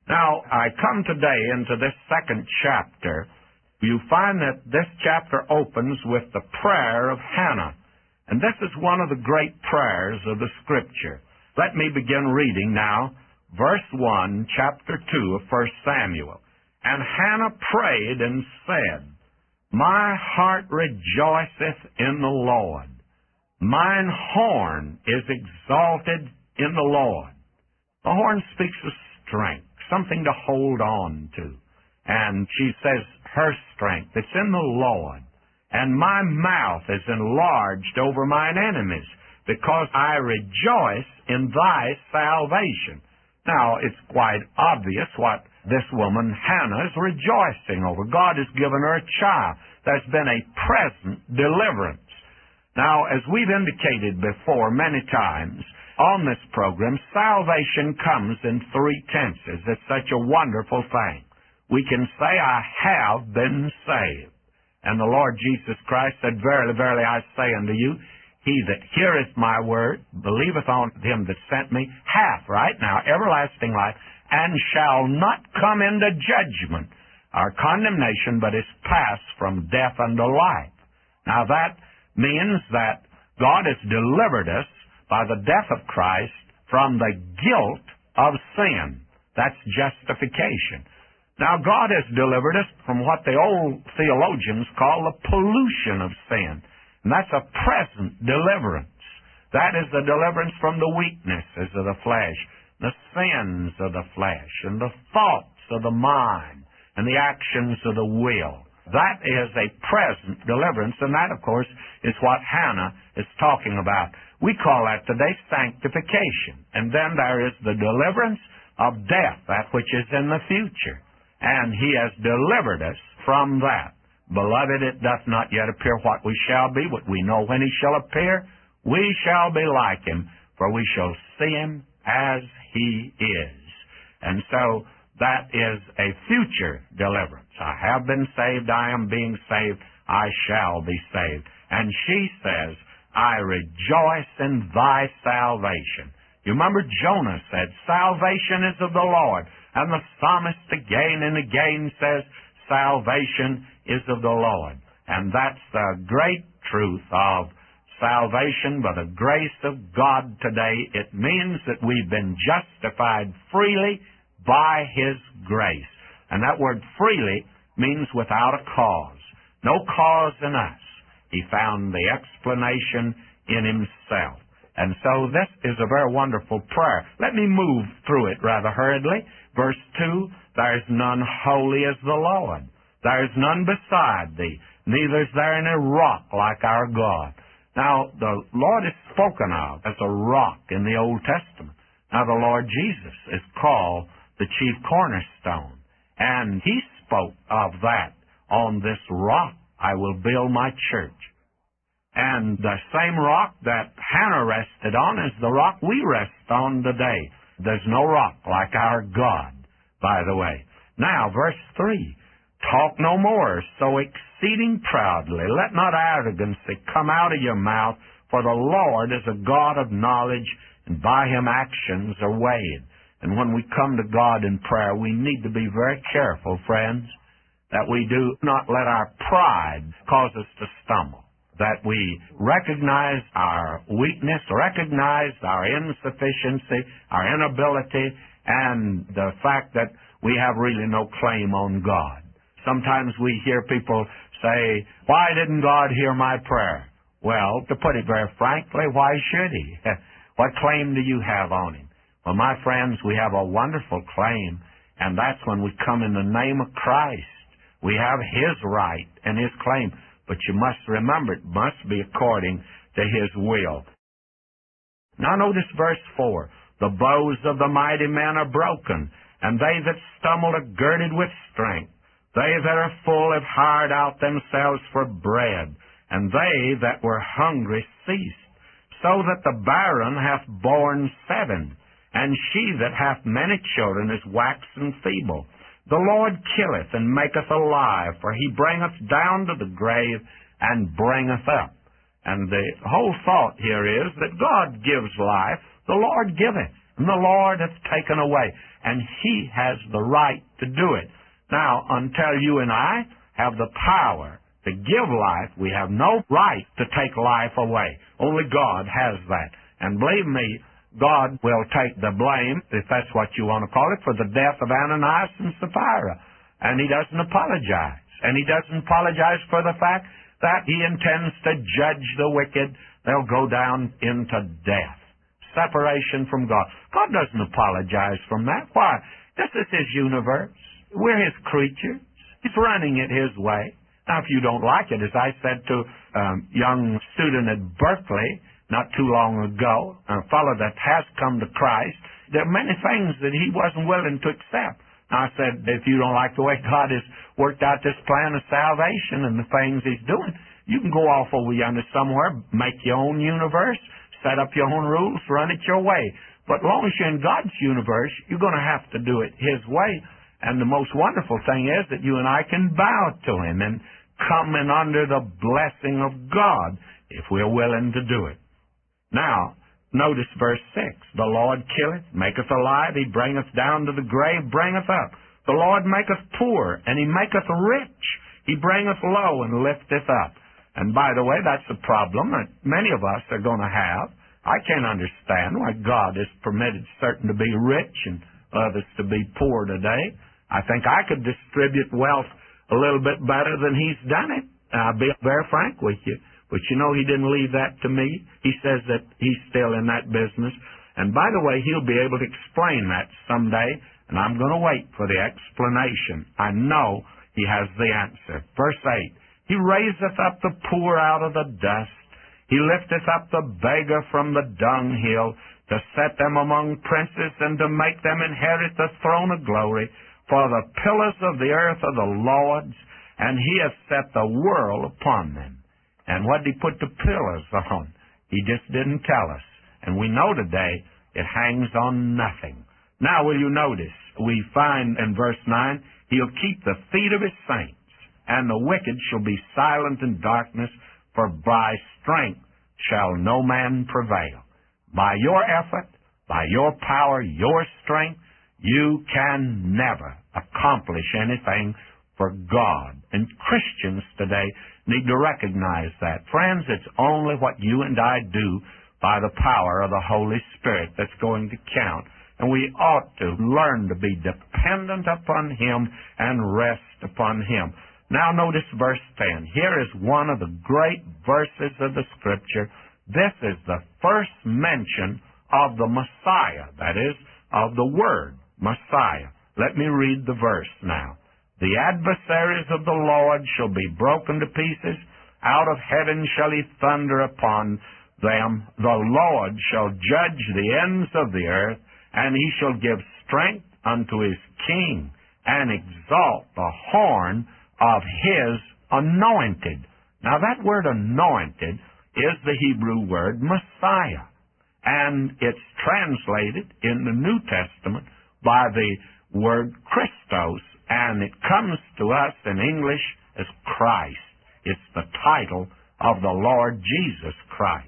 Now, I come today into this second chapter. You find that this chapter opens with the prayer of Hannah. And this is one of the great prayers of the Scripture. Let me begin reading now, verse 1, chapter 2 of 1 Samuel. And Hannah prayed and said, My heart rejoiceth in the Lord. Mine horn is exalted in the Lord. The horn speaks of strength, something to hold on to. And she says her strength, it's in the Lord. And my mouth is enlarged over mine enemies, because I rejoice in thy salvation. Now, it's quite obvious what this woman, Hannah, is rejoicing over. God has given her a child. There's been a present deliverance. Now, as we've indicated before many times on this program, salvation comes in three tenses. It's such a wonderful thing. We can say, I have been saved. And the Lord Jesus Christ said, Verily, verily, I say unto you, he that heareth my word, believeth on him that sent me, hath, right now, everlasting life, and shall not come into judgment or condemnation, but is passed from death unto life. Now that means that God has delivered us by the death of Christ from the guilt of sin. That's justification. Now, God has delivered us from what the old theologians call the pollution of sin. And that's a present deliverance. That is the deliverance from the weaknesses of the flesh, the sins of the flesh, and the thoughts of the mind, and the actions of the will. That is a present deliverance, and that, of course, is what Hannah is talking about. We call that today sanctification. And then there is the deliverance of death, that which is in the future. And he has delivered us from that. Beloved, it doth not yet appear what we shall be, but we know when he shall appear, we shall be like him, for we shall see him as he is. And so that is a future deliverance. I have been saved, I am being saved, I shall be saved. And she says, I rejoice in thy salvation. You remember Jonah said, salvation is of the Lord. And the psalmist again and again says, salvation is of the Lord. And that's the great truth of salvation by the grace of God today. It means that we've been justified freely by his grace. And that word freely means without a cause. No cause in us. He found the explanation in himself. And so this is a very wonderful prayer. Let me move through it rather hurriedly. Verse 2, there is none holy as the Lord. There is none beside thee, neither is there any rock like our God. Now, the Lord is spoken of as a rock in the Old Testament. Now, the Lord Jesus is called the chief cornerstone. And he spoke of that. On this rock I will build my church. And the same rock that Hannah rested on is the rock we rest on today. There's no rock like our God, by the way. Now, verse 3, talk no more so exceeding proudly. Let not arrogancy come out of your mouth, for the Lord is a God of knowledge, and by him actions are weighed. And when we come to God in prayer, we need to be very careful, friends, that we do not let our pride cause us to stumble. That we recognize our weakness, recognize our insufficiency, our inability, and the fact that we have really no claim on God. Sometimes we hear people say, why didn't God hear my prayer? Well, to put it very frankly, why should he? What claim do you have on him? Well, my friends, we have a wonderful claim, and that's when we come in the name of Christ. We have his right and his claim. But you must remember, it must be according to his will. Now notice verse 4. The bows of the mighty men are broken, and they that stumble are girded with strength. They that are full have hired out themselves for bread, and they that were hungry ceased. So that the barren hath borne 7, and she that hath many children is waxen feeble. The Lord killeth and maketh alive, for he bringeth down to the grave and bringeth up. And the whole thought here is that God gives life, the Lord giveth. and the Lord hath taken away, and He has the right to do it. Now, until you and I have the power to give life, we have no right to take life away. Only God has that. And believe me, God will take the blame, if that's what you want to call it, for the death of Ananias and Sapphira. And He doesn't apologize. And He doesn't apologize for the fact that He intends to judge the wicked. They'll go down into death. Separation from God. God doesn't apologize from that. Why? This is His universe. We're His creatures. He's running it His way. Now, if you don't like it, as I said to a young student at Berkeley not too long ago, a fellow that has come to Christ, there are many things that he wasn't willing to accept. Now, I said, if you don't like the way God has worked out this plan of salvation and the things He's doing, you can go off over yonder somewhere, make your own universe, set up your own rules, run it your way. But as long as you're in God's universe, you're going to have to do it His way. And the most wonderful thing is that you and I can bow to Him and come in under the blessing of God if we're willing to do it. Now, notice verse 6. The Lord killeth, maketh alive, He bringeth down to the grave, bringeth up. The Lord maketh poor, and He maketh rich. He bringeth low, and lifteth up. And by the way, that's a problem that many of us are going to have. I can't understand why God has permitted certain to be rich and others to be poor today. I think I could distribute wealth a little bit better than He's done it. I'll be very frank with you. But you know, He didn't leave that to me. He says that He's still in that business. And by the way, He'll be able to explain that someday, and I'm going to wait for the explanation. I know He has the answer. Verse 8, He raiseth up the poor out of the dust. He lifteth up the beggar from the dunghill, to set them among princes, and to make them inherit the throne of glory. For the pillars of the earth are the Lord's, and He hath set the world upon them. And what did He put the pillars on? He just didn't tell us. And we know today it hangs on nothing. Now, will you notice, we find in verse 9, He'll keep the feet of His saints, and the wicked shall be silent in darkness, for by strength shall no man prevail. By your effort, by your power, your strength, you can never accomplish anything for God. And Christians today need to recognize that. Friends, it's only what you and I do by the power of the Holy Spirit that's going to count. And we ought to learn to be dependent upon Him and rest upon Him. Now notice verse 10. Here is one of the great verses of the Scripture. This is the first mention of the Messiah, that is, of the word Messiah. Let me read the verse now. The adversaries of the Lord shall be broken to pieces. Out of heaven shall He thunder upon them. The Lord shall judge the ends of the earth, and He shall give strength unto His king, and exalt the horn of His anointed. Now that word anointed is the Hebrew word Messiah, and it's translated in the New Testament by the word Christos, and it comes to us in English as Christ. It's the title of the Lord Jesus Christ.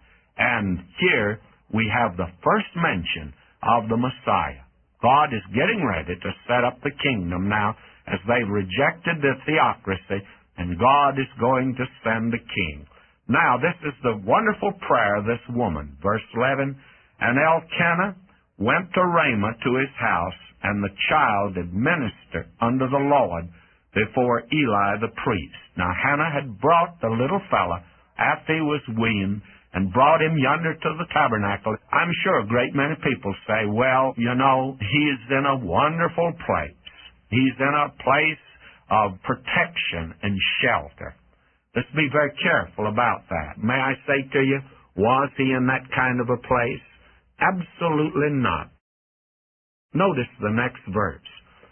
And here we have the first mention of the Messiah. God is getting ready to set up the kingdom now, as they've rejected the theocracy, and God is going to send a king. Now, this is the wonderful prayer of this woman. Verse 11, And Elkanah went to Ramah to his house, and the child did minister unto the Lord before Eli the priest. Now Hannah had brought the little fella after he was weaned, and brought him yonder to the tabernacle. I'm sure a great many people say, well, you know, he's in a wonderful place. He's in a place of protection and shelter. Let's be very careful about that. May I say to you, was he in that kind of a place? Absolutely not. Notice the next verse.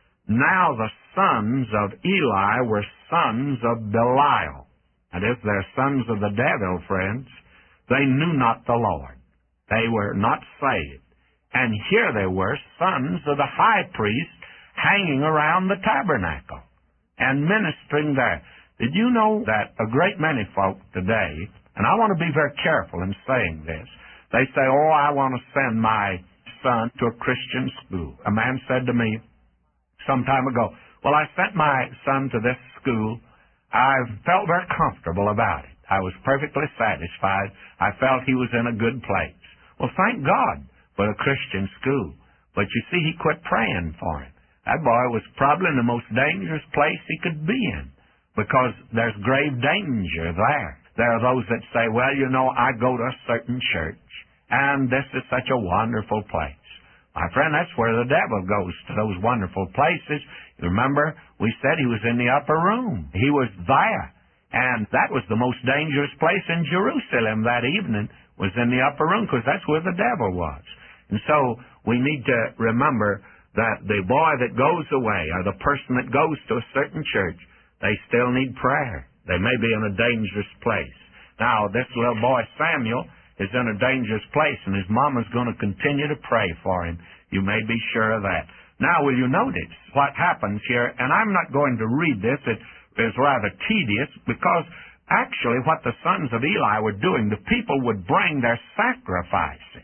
Now the sons of Eli were sons of Belial. That is, they're sons of the devil, friends. They knew not the Lord. They were not saved. And here they were, sons of the high priest, hanging around the tabernacle and ministering there. Did you know that a great many folk today, and I want to be very careful in saying this, they say, oh, I want to send my son to a Christian school. A man said to me some time ago, well, I sent my son to this school. I felt very comfortable about it. I was perfectly satisfied. I felt he was in a good place. Well, thank God for a Christian school. But you see, he quit praying for him. That boy was probably in the most dangerous place he could be in, because there's grave danger there. There are those that say, well, you know, I go to a certain church, and this is such a wonderful place. My friend, that's where the devil goes, to those wonderful places. You remember, we said he was in the upper room. He was there. And that was the most dangerous place in Jerusalem that evening, was in the upper room, because that's where the devil was. And so we need to remember that the boy that goes away, or the person that goes to a certain church, they still need prayer. They may be in a dangerous place. Now, this little boy, Samuel, is in a dangerous place, and his mama's going to continue to pray for him. You may be sure of that. Now, will you notice what happens here? And I'm not going to read this. It is rather tedious, because actually what the sons of Eli were doing, the people would bring their sacrifices.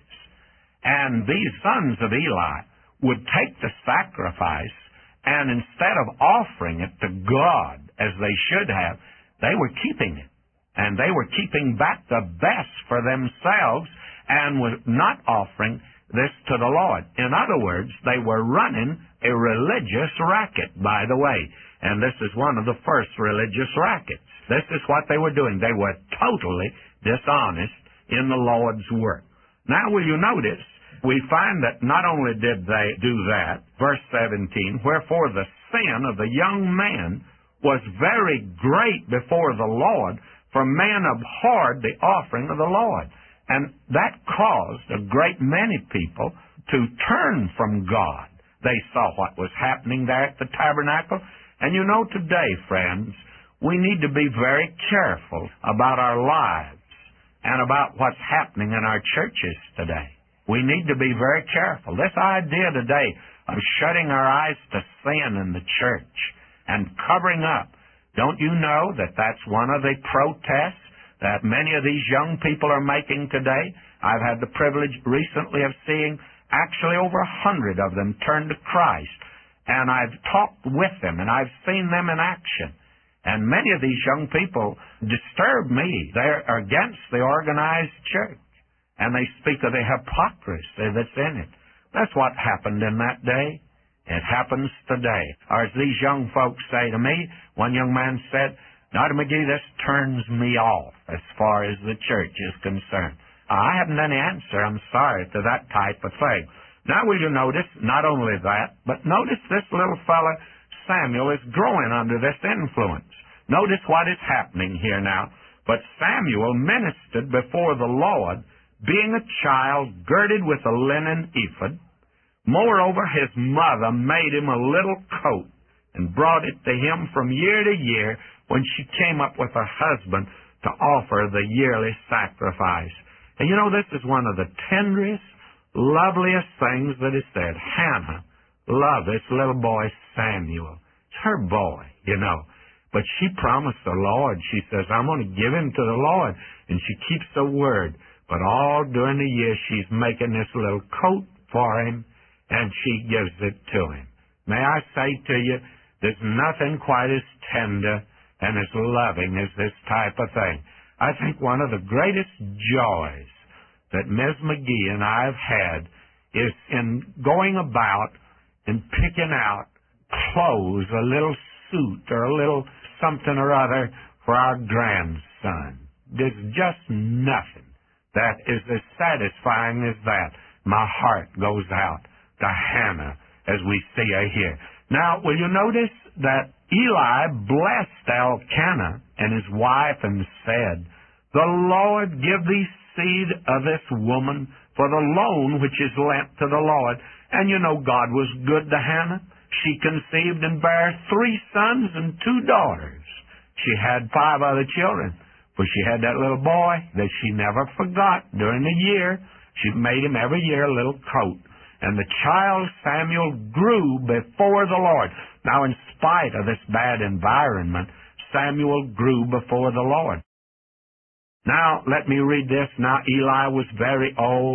And these sons of Eli would take the sacrifice, and instead of offering it to God as they should have, they were keeping it. And they were keeping back the best for themselves and were not offering this to the Lord. In other words, they were running a religious racket, by the way. And this is one of the first religious rackets. This is what they were doing. They were totally dishonest in the Lord's work. Now, will you notice, we find that not only did they do that, verse 17, wherefore the sin of the young man was very great before the Lord, for man abhorred the offering of the Lord. And that caused a great many people to turn from God. They saw what was happening there at the tabernacle. And you know, today, friends, we need to be very careful about our lives and about what's happening in our churches today. We need to be very careful. This idea today of shutting our eyes to sin in the church and covering up, don't you know that that's one of the protests that many of these young people are making today? I've had the privilege recently of seeing actually over 100 of them turn to Christ. And I've talked with them, and I've seen them in action. And many of these young people disturb me. They're against the organized church. And they speak of the hypocrisy that's in it. That's what happened in that day. It happens today. Or as these young folks say to me, one young man said, Dr. McGee, this turns me off as far as the church is concerned. I haven't any answer, I'm sorry, to that type of thing. Now, will you notice, not only that, but notice this little fella, Samuel, is growing under this influence. Notice what is happening here now. But Samuel ministered before the Lord, being a child girded with a linen ephod. Moreover, his mother made him a little coat and brought it to him from year to year when she came up with her husband to offer the yearly sacrifice. And you know, this is one of the tenderest, loveliest things that is said. Hannah loved this little boy Samuel. It's her boy, you know. But she promised the Lord. She says, I'm going to give him to the Lord. And she keeps the word. But all during the year, she's making this little coat for him, and she gives it to him. May I say to you, there's nothing quite as tender and as loving as this type of thing. I think one of the greatest joys that Ms. McGee and I have had is in going about and picking out clothes, a little suit or a little something or other for our grandson. There's just nothing that is as satisfying as that. My heart goes out to Hannah as we see her here. Now, will you notice that Eli blessed Elkanah and his wife and said, the Lord give thee seed of this woman for the loan which is lent to the Lord. And you know God was good to Hannah. She conceived and bare 3 sons and 2 daughters. She had 5 other children, for she had that little boy that she never forgot during the year. She made him every year a little coat. And the child Samuel grew before the Lord. Now, in spite of this bad environment, Samuel grew before the Lord. Now, let me read this. Now, Eli was very old,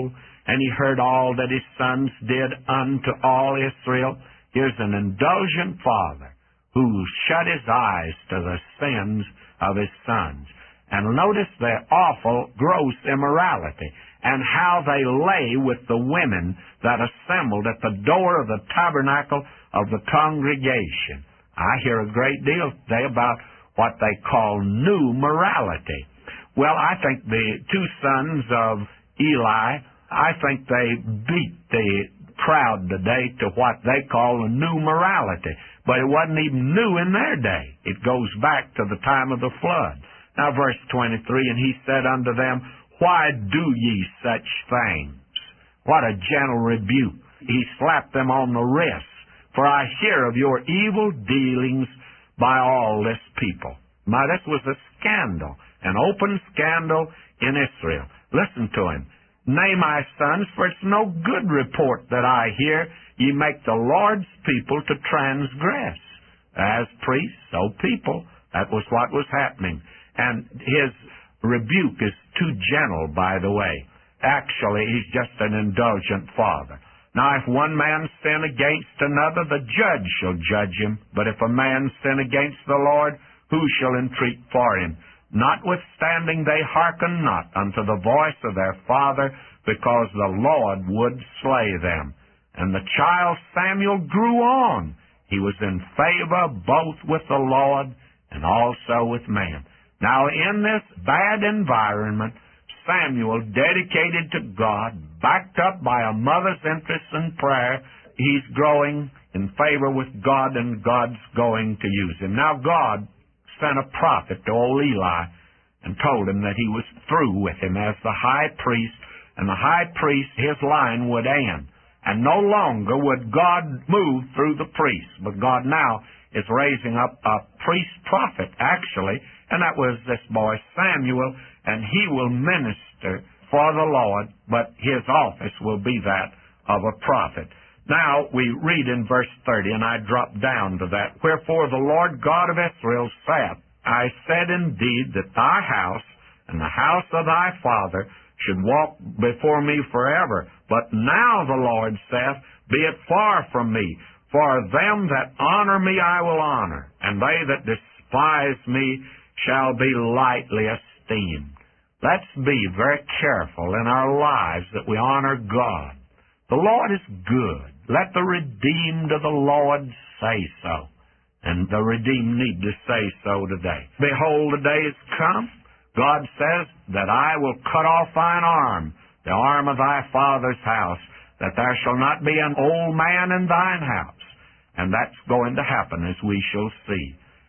and he heard all that his sons did unto all Israel. Here's an indulgent father who shut his eyes to the sins of his sons. And notice their awful, gross immorality, and how they lay with the women that assembled at the door of the tabernacle of the congregation. I hear a great deal today about what they call new morality. Well, I think the two sons of Eli, I think they beat the crowd today to what they call a new morality. But it wasn't even new in their day. It goes back to the time of the flood. Now, verse 23, and he said unto them, Why do ye such things? What a gentle rebuke. He slapped them on the wrist. For I hear of your evil dealings by all this people. Now, this was a scandal, an open scandal in Israel. Listen to him. Nay, my sons, for it's no good report that I hear. Ye make the Lord's people to transgress. As priests, so people. That was what was happening. And his rebuke is too gentle, by the way. Actually, he's just an indulgent father. Now, if one man sin against another, the judge shall judge him. But if a man sin against the Lord, who shall entreat for him? Notwithstanding, they hearken not unto the voice of their father, because the Lord would slay them. And the child Samuel grew on. He was in favor both with the Lord and also with man. Now, in this bad environment, Samuel, dedicated to God, backed up by a mother's interest in prayer, he's growing in favor with God, and God's going to use him. Now, God sent a prophet to old Eli and told him that he was through with him as the high priest, and the high priest, his line would end. And no longer would God move through the priest, but God now is raising up a priest prophet, actually, and that was this boy Samuel, and he will minister for the Lord, but his office will be that of a prophet. Now, we read in verse 30, and I drop down to that, Wherefore the Lord God of Israel saith, I said indeed that thy house and the house of thy father should walk before me forever. But now the Lord saith, Be it far from me, for them that honor me I will honor, and they that despise me shall be lightly esteemed. Let's be very careful in our lives that we honor God. The Lord is good. Let the redeemed of the Lord say so. And the redeemed need to say so today. Behold, the day is come. God says that I will cut off thine arm, the arm of thy father's house, that there shall not be an old man in thine house. And that's going to happen, as we shall see.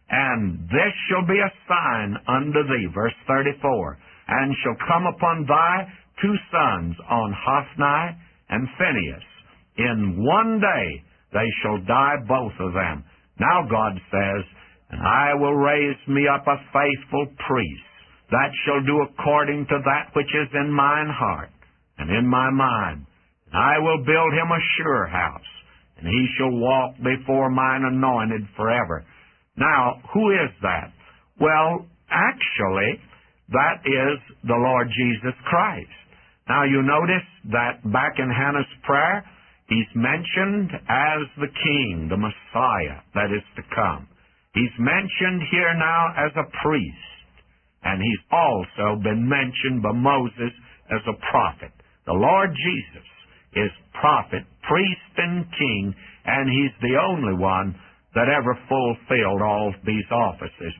And this shall be a sign unto thee, verse 34, and shall come upon thy two sons, on Hophni and Phinehas. In one day they shall die, both of them. Now God says, And I will raise me up a faithful priest, that shall do according to that which is in mine heart and in my mind. And I will build him a sure house, and he shall walk before mine anointed forever. Now, who is that? Well, actually, that is the Lord Jesus Christ. Now, you notice that back in Hannah's prayer, he's mentioned as the King, the Messiah that is to come. He's mentioned here now as a priest, and he's also been mentioned by Moses as a prophet. The Lord Jesus is prophet, priest, and king, and he's the only one that ever fulfilled all these offices.